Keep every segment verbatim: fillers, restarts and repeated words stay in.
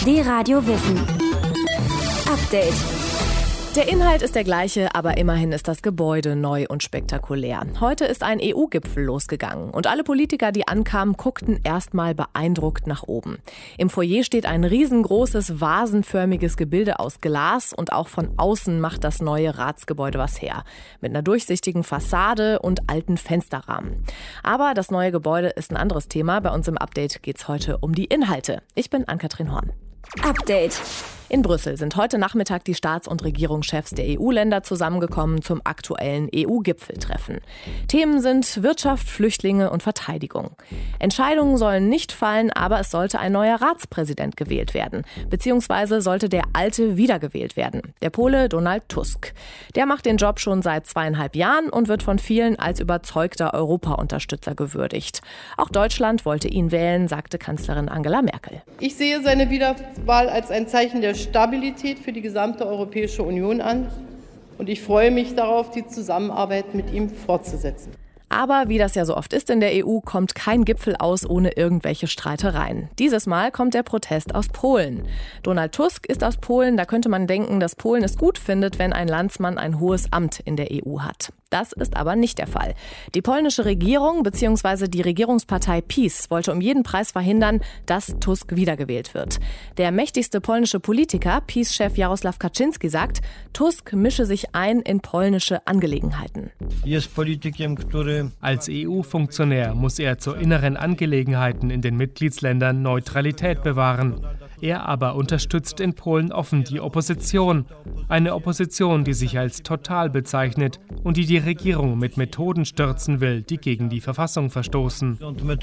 D-Radio Wissen. Update. Der Inhalt ist der gleiche, aber immerhin ist das Gebäude neu und spektakulär. Heute ist ein E U-Gipfel losgegangen und alle Politiker, die ankamen, guckten erstmal beeindruckt nach oben. Im Foyer steht ein riesengroßes, vasenförmiges Gebilde aus Glas und auch von außen macht das neue Ratsgebäude was her. Mit einer durchsichtigen Fassade und alten Fensterrahmen. Aber das neue Gebäude ist ein anderes Thema. Bei uns im Update geht's heute um die Inhalte. Ich bin Ann-Kathrin Horn. Update. In Brüssel sind heute Nachmittag die Staats- und Regierungschefs der E U-Länder zusammengekommen zum aktuellen E U-Gipfeltreffen. Themen sind Wirtschaft, Flüchtlinge und Verteidigung. Entscheidungen sollen nicht fallen, aber es sollte ein neuer Ratspräsident gewählt werden. Beziehungsweise sollte der alte wiedergewählt werden, der Pole Donald Tusk. Der macht den Job schon seit zweieinhalb Jahren und wird von vielen als überzeugter Europa-Unterstützer gewürdigt. Auch Deutschland wollte ihn wählen, sagte Kanzlerin Angela Merkel. Ich sehe seine Wiederwahl als ein Zeichen der Stabilität für die gesamte Europäische Union an und ich freue mich darauf, die Zusammenarbeit mit ihm fortzusetzen. Aber wie das ja so oft ist in der E U, kommt kein Gipfel aus ohne irgendwelche Streitereien. Dieses Mal kommt der Protest aus Polen. Donald Tusk ist aus Polen, da könnte man denken, dass Polen es gut findet, wenn ein Landsmann ein hohes Amt in der E U hat. Das ist aber nicht der Fall. Die polnische Regierung bzw. die Regierungspartei PiS wollte um jeden Preis verhindern, dass Tusk wiedergewählt wird. Der mächtigste polnische Politiker, PiS-Chef Jarosław Kaczyński, sagt, Tusk mische sich ein in polnische Angelegenheiten. Als E U-Funktionär muss er zu inneren Angelegenheiten in den Mitgliedsländern Neutralität bewahren. Er aber unterstützt in Polen offen die Opposition. Eine Opposition, die sich als total bezeichnet und die die Regierung mit Methoden stürzen will, die gegen die Verfassung verstoßen.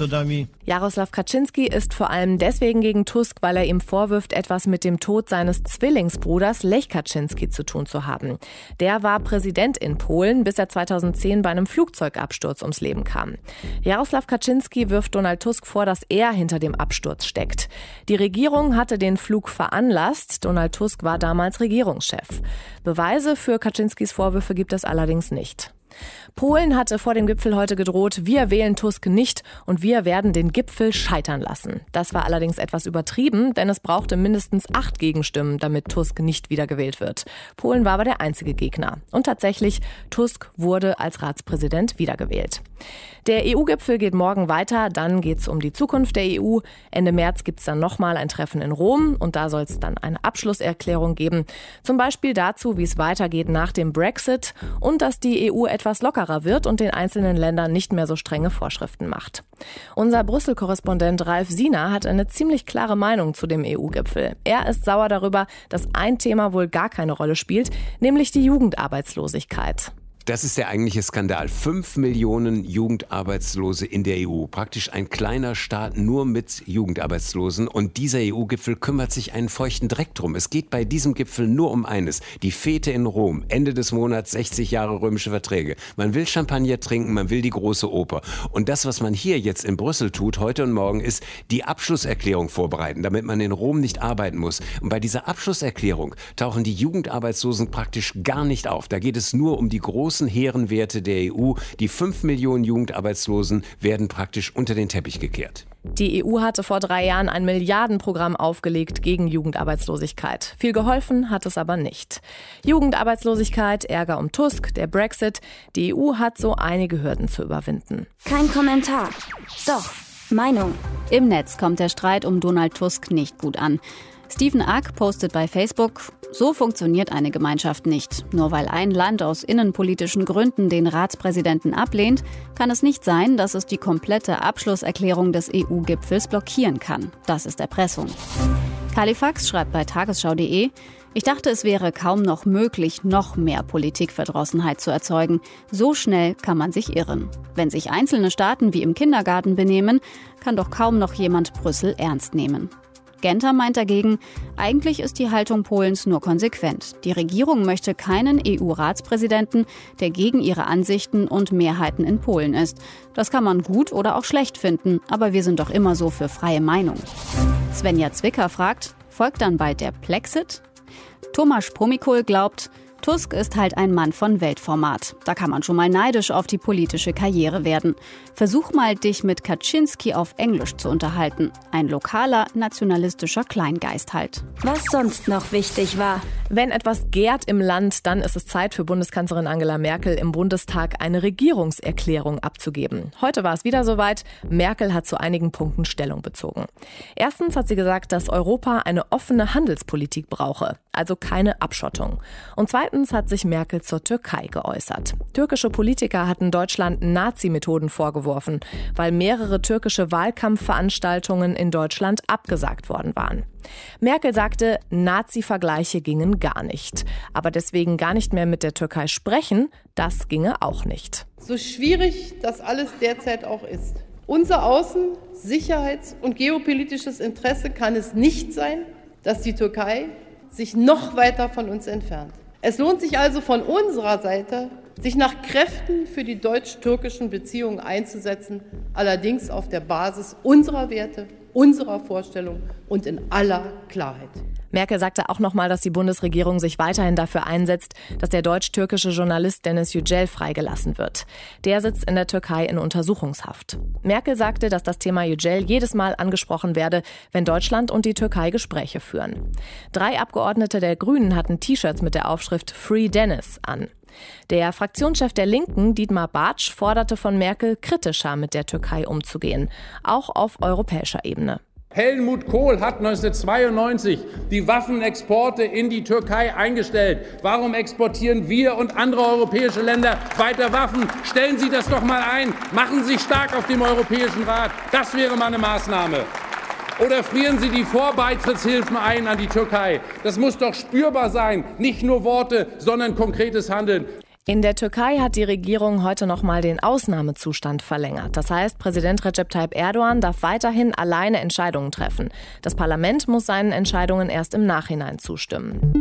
Jarosław Kaczyński ist vor allem deswegen gegen Tusk, weil er ihm vorwirft, etwas mit dem Tod seines Zwillingsbruders Lech Kaczyński zu tun zu haben. Der war Präsident in Polen, bis er zweitausendzehn bei einem Flugzeugabsturz ums Leben kam. Jarosław Kaczyński wirft Donald Tusk vor, dass er hinter dem Absturz steckt. Die Regierung hatte den Flug veranlasst. Donald Tusk war damals Regierungschef. Beweise für Kaczynskis Vorwürfe gibt es allerdings nicht. Polen hatte vor dem Gipfel heute gedroht, wir wählen Tusk nicht und wir werden den Gipfel scheitern lassen. Das war allerdings etwas übertrieben, denn es brauchte mindestens acht Gegenstimmen, damit Tusk nicht wiedergewählt wird. Polen war aber der einzige Gegner. Und tatsächlich, Tusk wurde als Ratspräsident wiedergewählt. Der E U-Gipfel geht morgen weiter, dann geht es um die Zukunft der E U. Ende März gibt es dann nochmal ein Treffen in Rom und da soll es dann eine Abschlusserklärung geben. Zum Beispiel dazu, wie es weitergeht nach dem Brexit und dass die E U etwas lockerer wird und den einzelnen Ländern nicht mehr so strenge Vorschriften macht. Unser Brüssel-Korrespondent Ralf Siener hat eine ziemlich klare Meinung zu dem E U-Gipfel. Er ist sauer darüber, dass ein Thema wohl gar keine Rolle spielt, nämlich die Jugendarbeitslosigkeit. Das ist der eigentliche Skandal. Fünf Millionen Jugendarbeitslose in der E U. Praktisch ein kleiner Staat nur mit Jugendarbeitslosen. Und dieser E U-Gipfel kümmert sich einen feuchten Dreck drum. Es geht bei diesem Gipfel nur um eines. Die Fete in Rom. Ende des Monats, sechzig Jahre römische Verträge. Man will Champagner trinken, man will die große Oper. Und das, was man hier jetzt in Brüssel tut, heute und morgen, ist die Abschlusserklärung vorbereiten, damit man in Rom nicht arbeiten muss. Und bei dieser Abschlusserklärung tauchen die Jugendarbeitslosen praktisch gar nicht auf. Da geht es nur um die große hehren Werte der E U. Die fünf Millionen Jugendarbeitslosen werden praktisch unter den Teppich gekehrt. Die E U hatte vor drei Jahren ein Milliardenprogramm aufgelegt gegen Jugendarbeitslosigkeit. Viel geholfen hat es aber nicht. Jugendarbeitslosigkeit, Ärger um Tusk, der Brexit. Die E U hat so einige Hürden zu überwinden. Kein Kommentar. Doch, Meinung. Im Netz kommt der Streit um Donald Tusk nicht gut an. Stephen Ack postet bei Facebook, so funktioniert eine Gemeinschaft nicht. Nur weil ein Land aus innenpolitischen Gründen den Ratspräsidenten ablehnt, kann es nicht sein, dass es die komplette Abschlusserklärung des E U-Gipfels blockieren kann. Das ist Erpressung. Kalifax schreibt bei tagesschau punkt de, ich dachte, es wäre kaum noch möglich, noch mehr Politikverdrossenheit zu erzeugen. So schnell kann man sich irren. Wenn sich einzelne Staaten wie im Kindergarten benehmen, kann doch kaum noch jemand Brüssel ernst nehmen. Genter meint dagegen, eigentlich ist die Haltung Polens nur konsequent. Die Regierung möchte keinen E U-Ratspräsidenten, der gegen ihre Ansichten und Mehrheiten in Polen ist. Das kann man gut oder auch schlecht finden, aber wir sind doch immer so für freie Meinung. Svenja Zwicker fragt, folgt dann bald der Plexit? Tomasz Pomikul glaubt, Tusk ist halt ein Mann von Weltformat. Da kann man schon mal neidisch auf die politische Karriere werden. Versuch mal, dich mit Kaczynski auf Englisch zu unterhalten. Ein lokaler, nationalistischer Kleingeist halt. Was sonst noch wichtig war. Wenn etwas gärt im Land, dann ist es Zeit für Bundeskanzlerin Angela Merkel im Bundestag eine Regierungserklärung abzugeben. Heute war es wieder soweit. Merkel hat zu einigen Punkten Stellung bezogen. Erstens hat sie gesagt, dass Europa eine offene Handelspolitik brauche, also keine Abschottung. Und zweitens hat sich Merkel zur Türkei geäußert. Türkische Politiker hatten Deutschland Nazi-Methoden vorgeworfen, weil mehrere türkische Wahlkampfveranstaltungen in Deutschland abgesagt worden waren. Merkel sagte, Nazi-Vergleiche gingen gar nicht. Aber deswegen gar nicht mehr mit der Türkei sprechen, das ginge auch nicht. So schwierig das alles derzeit auch ist. Unser Außen-, Sicherheits- und geopolitisches Interesse kann es nicht sein, dass die Türkei sich noch weiter von uns entfernt. Es lohnt sich also von unserer Seite, sich nach Kräften für die deutsch-türkischen Beziehungen einzusetzen, allerdings auf der Basis unserer Werte, unserer Vorstellungen und in aller Klarheit. Merkel sagte auch nochmal, dass die Bundesregierung sich weiterhin dafür einsetzt, dass der deutsch-türkische Journalist Deniz Yücel freigelassen wird. Der sitzt in der Türkei in Untersuchungshaft. Merkel sagte, dass das Thema Yücel jedes Mal angesprochen werde, wenn Deutschland und die Türkei Gespräche führen. Drei Abgeordnete der Grünen hatten T-Shirts mit der Aufschrift Free Deniz an. Der Fraktionschef der Linken, Dietmar Bartsch, forderte von Merkel, kritischer mit der Türkei umzugehen, auch auf europäischer Ebene. Helmut Kohl hat neunzehnhundertzweiundneunzig die Waffenexporte in die Türkei eingestellt. Warum exportieren wir und andere europäische Länder weiter Waffen? Stellen Sie das doch mal ein. Machen Sie sich stark auf dem Europäischen Rat. Das wäre mal eine Maßnahme. Oder frieren Sie die Vorbeitrittshilfen ein an die Türkei. Das muss doch spürbar sein. Nicht nur Worte, sondern konkretes Handeln. In der Türkei hat die Regierung heute noch mal den Ausnahmezustand verlängert. Das heißt, Präsident Recep Tayyip Erdogan darf weiterhin alleine Entscheidungen treffen. Das Parlament muss seinen Entscheidungen erst im Nachhinein zustimmen.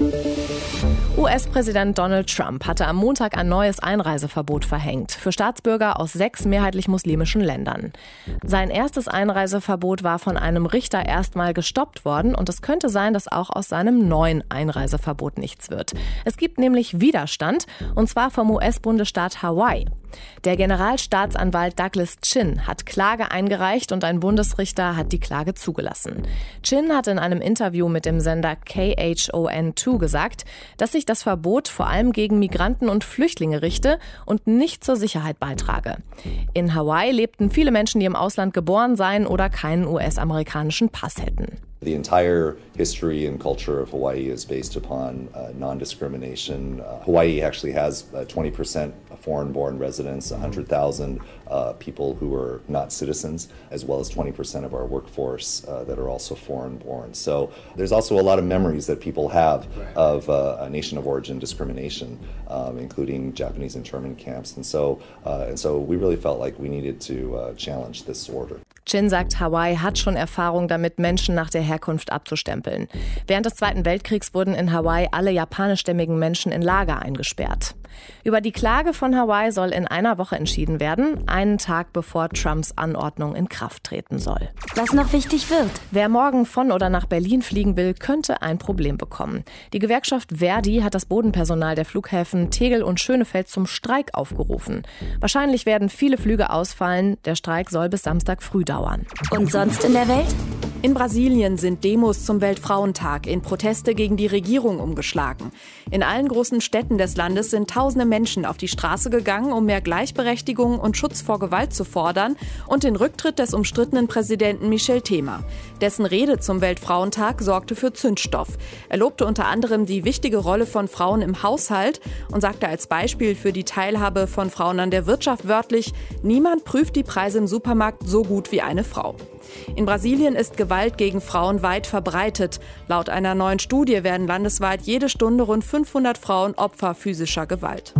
U S-Präsident Donald Trump hatte am Montag ein neues Einreiseverbot verhängt für Staatsbürger aus sechs mehrheitlich muslimischen Ländern. Sein erstes Einreiseverbot war von einem Richter erstmal gestoppt worden und es könnte sein, dass auch aus seinem neuen Einreiseverbot nichts wird. Es gibt nämlich Widerstand, und zwar vom U S-Bundesstaat Hawaii. Der Generalstaatsanwalt Douglas Chin hat Klage eingereicht und ein Bundesrichter hat die Klage zugelassen. Chin hat in einem Interview mit dem Sender K H O N zwei gesagt, dass sich das Verbot vor allem gegen Migranten und Flüchtlinge richte und nicht zur Sicherheit beitrage. In Hawaii lebten viele Menschen, die im Ausland geboren seien oder keinen U S-amerikanischen Pass hätten. The entire history and culture of Hawaii is based upon uh, non-discrimination. Uh, Hawaii actually has uh, twenty percent foreign-born residents, one hundred thousand uh, people who are not citizens, as well as twenty percent of our workforce uh, that are also foreign-born. So there's also a lot of memories that people have of uh, a nation of origin discrimination, um, including Japanese internment camps. And so, uh, and so we really felt like we needed to uh, challenge this order. Chin sagt, Hawaii hat schon Erfahrung damit, Menschen nach der Herkunft abzustempeln. Während des Zweiten Weltkriegs wurden in Hawaii alle japanischstämmigen Menschen in Lager eingesperrt. Über die Klage von Hawaii soll in einer Woche entschieden werden, einen Tag bevor Trumps Anordnung in Kraft treten soll. Was noch wichtig wird. Wer morgen von oder nach Berlin fliegen will, könnte ein Problem bekommen. Die Gewerkschaft Verdi hat das Bodenpersonal der Flughäfen Tegel und Schönefeld zum Streik aufgerufen. Wahrscheinlich werden viele Flüge ausfallen. Der Streik soll bis Samstag früh dauern. Und sonst in der Welt? In Brasilien sind Demos zum Weltfrauentag in Proteste gegen die Regierung umgeschlagen. In allen großen Städten des Landes sind tausende Menschen auf die Straße gegangen, um mehr Gleichberechtigung und Schutz vor Gewalt zu fordern und den Rücktritt des umstrittenen Präsidenten Michel Temer. Dessen Rede zum Weltfrauentag sorgte für Zündstoff. Er lobte unter anderem die wichtige Rolle von Frauen im Haushalt und sagte als Beispiel für die Teilhabe von Frauen an der Wirtschaft wörtlich: Niemand prüft die Preise im Supermarkt so gut wie eine Frau. In Brasilien ist Gewalt gegen Frauen weit verbreitet. Laut einer neuen Studie werden landesweit jede Stunde rund fünfhundert Frauen Opfer physischer Gewalt.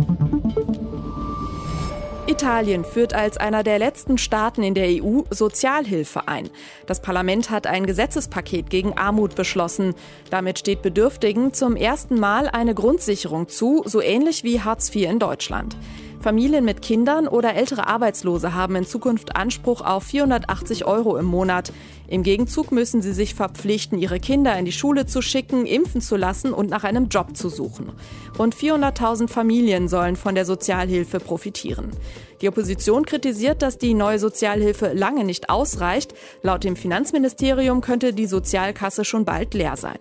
Italien führt als einer der letzten Staaten in der E U Sozialhilfe ein. Das Parlament hat ein Gesetzespaket gegen Armut beschlossen. Damit steht Bedürftigen zum ersten Mal eine Grundsicherung zu, so ähnlich wie Hartz vier in Deutschland. Familien mit Kindern oder ältere Arbeitslose haben in Zukunft Anspruch auf vierhundertachtzig Euro im Monat. Im Gegenzug müssen sie sich verpflichten, ihre Kinder in die Schule zu schicken, impfen zu lassen und nach einem Job zu suchen. Rund vierhunderttausend Familien sollen von der Sozialhilfe profitieren. Die Opposition kritisiert, dass die neue Sozialhilfe lange nicht ausreicht. Laut dem Finanzministerium könnte die Sozialkasse schon bald leer sein.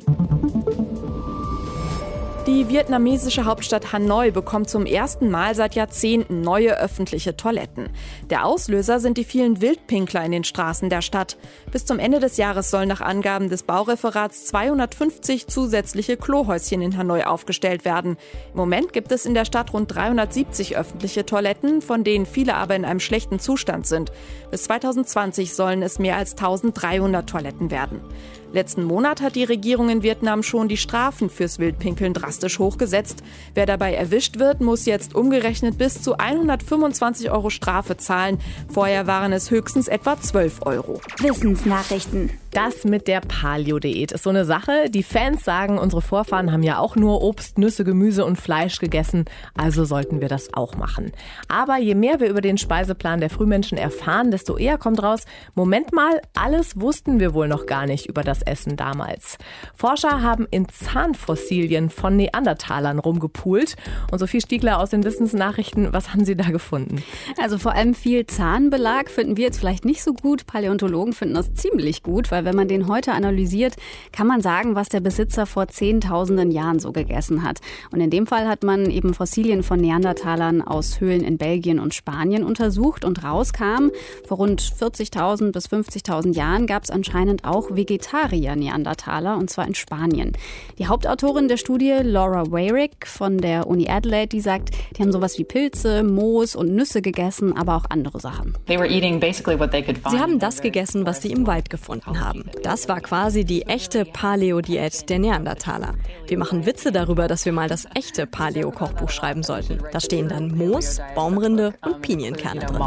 Die vietnamesische Hauptstadt Hanoi bekommt zum ersten Mal seit Jahrzehnten neue öffentliche Toiletten. Der Auslöser sind die vielen Wildpinkler in den Straßen der Stadt. Bis zum Ende des Jahres sollen nach Angaben des Baureferats zweihundertfünfzig zusätzliche Klohäuschen in Hanoi aufgestellt werden. Im Moment gibt es in der Stadt rund dreihundertsiebzig öffentliche Toiletten, von denen viele aber in einem schlechten Zustand sind. Bis zweitausendzwanzig sollen es mehr als eintausenddreihundert Toiletten werden. Letzten Monat hat die Regierung in Vietnam schon die Strafen fürs Wildpinkeln drastisch hochgesetzt. Wer dabei erwischt wird, muss jetzt umgerechnet bis zu hundertfünfundzwanzig Euro Strafe zahlen. Vorher waren es höchstens etwa zwölf Euro. Wissensnachrichten. Das mit der Paleo-Diät ist so eine Sache. Die Fans sagen, unsere Vorfahren haben ja auch nur Obst, Nüsse, Gemüse und Fleisch gegessen. Also sollten wir das auch machen. Aber je mehr wir über den Speiseplan der Frühmenschen erfahren, desto eher kommt raus, Moment mal, alles wussten wir wohl noch gar nicht über das Essen damals. Forscher haben in Zahnfossilien von Neandertalern rumgepoolt. Und Sophie Stiegler aus den Wissensnachrichten, was haben Sie da gefunden? Also vor allem viel Zahnbelag finden wir jetzt vielleicht nicht so gut. Paläontologen finden das ziemlich gut, weil wenn man den heute analysiert, kann man sagen, was der Besitzer vor zehntausenden Jahren so gegessen hat. Und in dem Fall hat man eben Fossilien von Neandertalern aus Höhlen in Belgien und Spanien untersucht und rauskam, vor rund vierzigtausend bis fünfzigtausend Jahren gab es anscheinend auch Vegetarier-Neandertaler, und zwar in Spanien. Die Hauptautorin der Studie, Laura Weyrick von der Uni Adelaide, die sagt, die haben sowas wie Pilze, Moos und Nüsse gegessen, aber auch andere Sachen. Sie haben das gegessen, was sie im Wald gefunden haben. Das war quasi die echte Paleo-Diät der Neandertaler. Wir machen Witze darüber, dass wir mal das echte Paleo-Kochbuch schreiben sollten. Da stehen dann Moos, Baumrinde und Pinienkerne drin.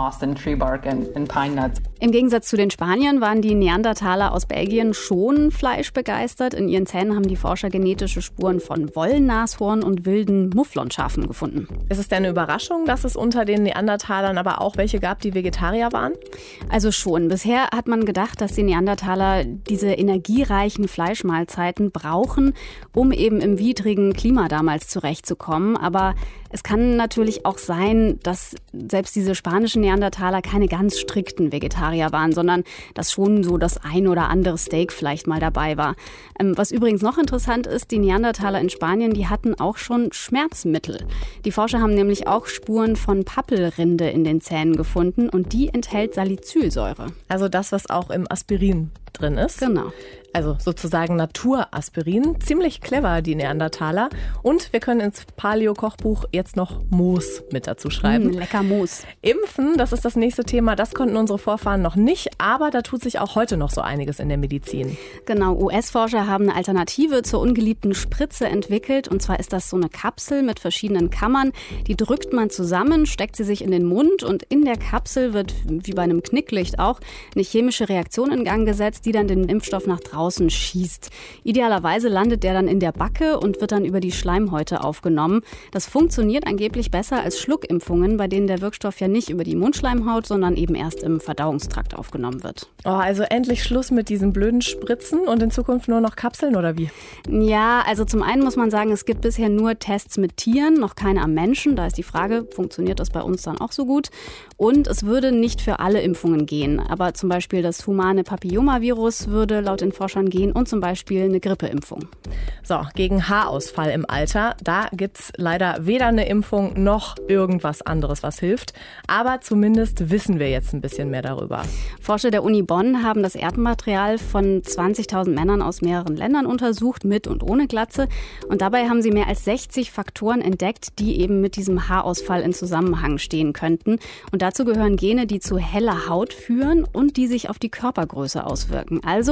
Im Gegensatz zu den Spaniern waren die Neandertaler aus Belgien schon fleischbegeistert. In ihren Zähnen haben die Forscher genetische Spuren von Wollnashorn und wilden Mufflonschafen gefunden. Ist es denn eine Überraschung, dass es unter den Neandertalern aber auch welche gab, die Vegetarier waren? Also schon. Bisher hat man gedacht, dass die Neandertaler diese energiereichen Fleischmahlzeiten brauchen, um eben im widrigen Klima damals zurechtzukommen. Aber es kann natürlich auch sein, dass selbst diese spanischen Neandertaler keine ganz strikten Vegetarier waren, sondern dass schon so das ein oder andere Steak vielleicht mal dabei war. Ähm, was übrigens noch interessant ist, die Neandertaler in Spanien, die hatten auch schon Schmerzmittel. Die Forscher haben nämlich auch Spuren von Pappelrinde in den Zähnen gefunden und die enthält Salicylsäure. Also das, was auch im Aspirin drin ist. Genau. Also sozusagen Naturaspirin. Ziemlich clever, die Neandertaler. Und wir können ins Paleo-Kochbuch jetzt noch Moos mit dazu schreiben. Mm, lecker Moos. Impfen, das ist das nächste Thema. Das konnten unsere Vorfahren noch nicht. Aber da tut sich auch heute noch so einiges in der Medizin. Genau, U S-Forscher haben eine Alternative zur ungeliebten Spritze entwickelt. Und zwar ist das so eine Kapsel mit verschiedenen Kammern. Die drückt man zusammen, steckt sie sich in den Mund. Und in der Kapsel wird, wie bei einem Knicklicht auch, eine chemische Reaktion in Gang gesetzt, die dann den Impfstoff nach draußen schießt. Idealerweise landet der dann in der Backe und wird dann über die Schleimhäute aufgenommen. Das funktioniert angeblich besser als Schluckimpfungen, bei denen der Wirkstoff ja nicht über die Mundschleimhaut, sondern eben erst im Verdauungstrakt aufgenommen wird. Oh, also endlich Schluss mit diesen blöden Spritzen und in Zukunft nur noch Kapseln oder wie? Ja, also zum einen muss man sagen, es gibt bisher nur Tests mit Tieren, noch keine am Menschen. Da ist die Frage, funktioniert das bei uns dann auch so gut? Und es würde nicht für alle Impfungen gehen. Aber zum Beispiel das humane Papillomavirus würde laut den Forschern gehen und zum Beispiel eine Grippeimpfung. So, gegen Haarausfall im Alter, da gibt's leider weder eine Impfung noch irgendwas anderes, was hilft. Aber zumindest wissen wir jetzt ein bisschen mehr darüber. Forscher der Uni Bonn haben das Erbmaterial von zwanzigtausend Männern aus mehreren Ländern untersucht, mit und ohne Glatze. Und dabei haben sie mehr als sechzig Faktoren entdeckt, die eben mit diesem Haarausfall in Zusammenhang stehen könnten. Und dazu gehören Gene, die zu heller Haut führen und die sich auf die Körpergröße auswirken. Also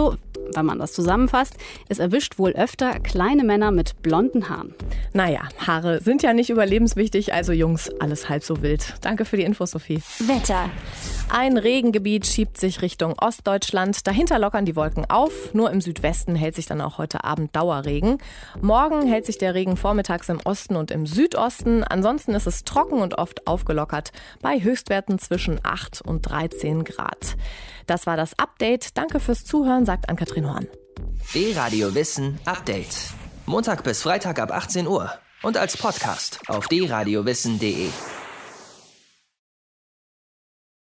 Wenn man das zusammenfasst, es erwischt wohl öfter kleine Männer mit blonden Haaren. Naja, Haare sind ja nicht überlebenswichtig, also Jungs, alles halb so wild. Danke für die Infos, Sophie. Wetter. Ein Regengebiet schiebt sich Richtung Ostdeutschland. Dahinter lockern die Wolken auf. Nur im Südwesten hält sich dann auch heute Abend Dauerregen. Morgen hält sich der Regen vormittags im Osten und im Südosten. Ansonsten ist es trocken und oft aufgelockert bei Höchstwerten zwischen acht und dreizehn Grad. Das war das Update. Danke fürs Zuhören, sagt Ann-Kathrin Horn. D-Radio Wissen Update. Montag bis Freitag ab achtzehn Uhr und als Podcast auf d radio wissen punkt de.